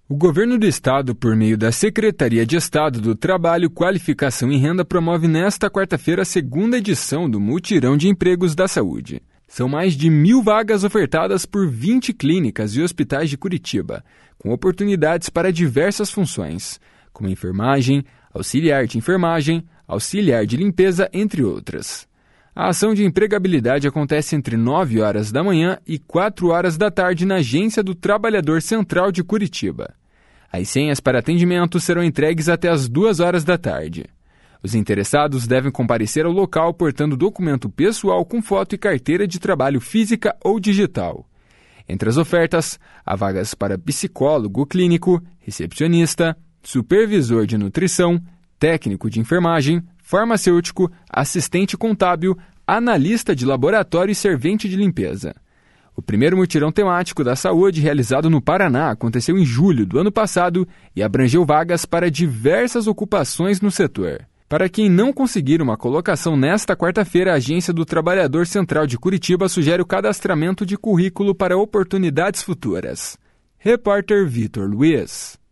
O Governo do Estado, por meio da Secretaria de Estado do Trabalho, Qualificação e Renda, promove nesta quarta-feira a segunda edição do Mutirão de Empregos da Saúde. São mais de 1.000 vagas ofertadas por 20 clínicas e hospitais de Curitiba, com oportunidades para diversas funções, como enfermagem, auxiliar de enfermagem, auxiliar de limpeza, entre outras. A ação de empregabilidade acontece entre 9 horas da manhã e 4 horas da tarde na Agência do Trabalhador Central de Curitiba. As senhas para atendimento serão entregues até as 2 horas da tarde. Os interessados devem comparecer ao local portando documento pessoal com foto e carteira de trabalho física ou digital. Entre as ofertas, há vagas para psicólogo clínico, recepcionista, supervisor de nutrição, técnico de enfermagem, farmacêutico, assistente contábil, analista de laboratório e servente de limpeza. O primeiro mutirão temático da saúde realizado no Paraná aconteceu em julho do ano passado e abrangeu vagas para diversas ocupações no setor. Para quem não conseguir uma colocação nesta quarta-feira, a Agência do Trabalhador Central de Curitiba sugere o cadastramento de currículo para oportunidades futuras. Repórter Vitor Luiz.